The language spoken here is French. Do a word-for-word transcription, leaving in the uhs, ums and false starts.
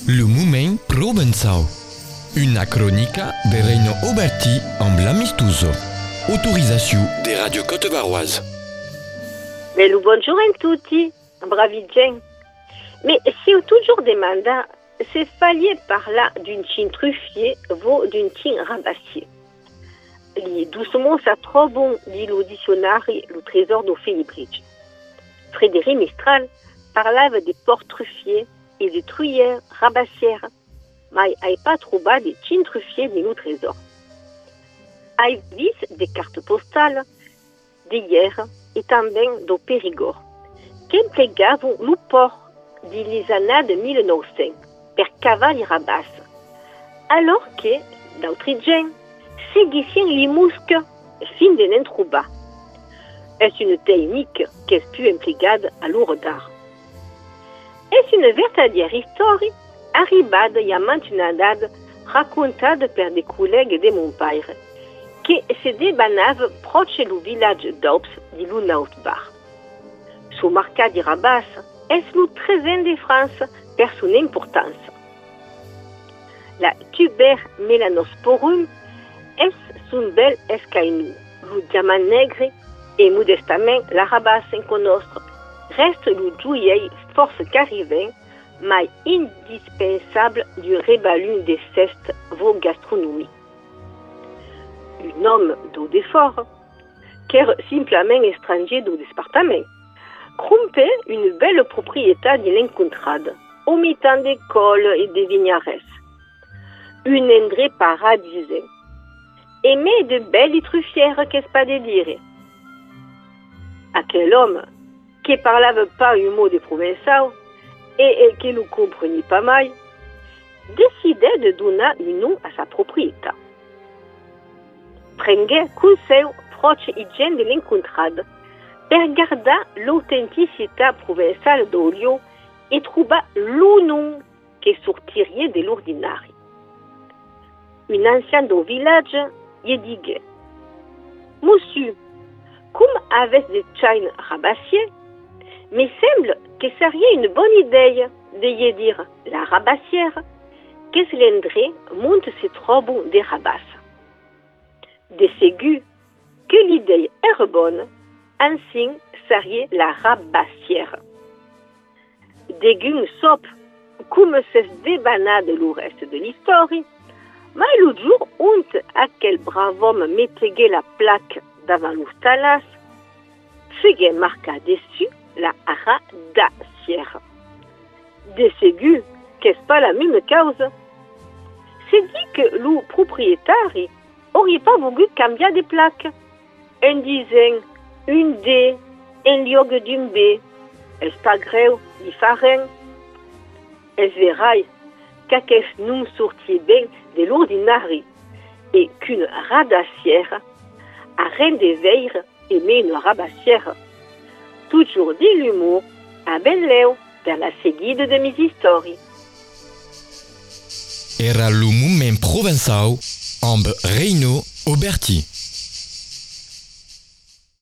Le Moment Provençal. Una cronica de Reino Oberti en Blamistuso. Autorisation des radios Côte-Varoise. Mais le bonjour a tutti, bravi gens. Mais si vous toujours demanda, c'est fallier par là d'une chine truffier vaut d'une chine rabassier. Li doucement ça trop bon, dit l'auditionnari, le trésor d'Ophélie Bridge. Frédéric Mistral parlava des porcs truffiers et des truyères rabassières, mais il pas trouvé des chines truffiers dans le trésor. Il vis des cartes postales d'hier et também do Périgord, qui implegavam le port de les années de mille neuf cents per cavalli rabasses, alors que d'autres gens seguissent les mousques fin de n'en trouver. C'est une technique qui est plus emplegada à l'heure d'art. C'est une verdadeira histoire arrivada e amantinada racontada per des collègues de mon père, qui se débanavam proche du village d'Ops de Lunautbar. Son marca de rabas est le trésor de France per son importance. La tuber melanosporum est son bel escainu, le diamant nègre et modestement la rabas en conostre reste le jouet force qu'arrivant, mais indispensable du rébalune des cestes vos gastronomie. Un homme d'eau d'effort, car simplement étranger d'eau département, crumpait une belle propriété de l'encontrade, au mi-temps d'école et de vignares. Un endroit paradisé. Aimé de belles truffières, qu'est-ce pas de dire? À quel homme qui ne parlait pas un mot de provençal et, et qui ne comprenait pas mal, décidait de donner un nom à sa propriété. Prenait conseil proche et gens de l'encontrade per garder l'authenticité provençale d'Olio et trouver le nom qui sortirait de l'ordinaire. Un ancien du village y disait: Monsieur, comme avec des chaînes rabassiers, mais semble que ce serait une bonne idée de y dire la rabassière, que ce l'endré monte ses trop bon des rabasses. De ségu que l'idée est bonne, ainsi serait la rabassière. Dégume sop, comme c'est débanade le reste de l'histoire, mais le jour où aquel brave homme mettait la plaque devant l'oustalas, faisait marquer dessus la radassière. De ségu, qu'est-ce pas la même cause? C'est dit que le propriétaire n'aurait pas voulu changer de plaque. En disant une D, un lieu d'une B, est pas grave, différent. Elle verra qu'est-ce nous sortit bien de l'ordinaire et qu'une radassière a rien de veille aimer une rabassière. Toujours dit l'humour à Ben Léo dans la seguide de mes histoires. Era le Moment Provençal amb Reino Oberti.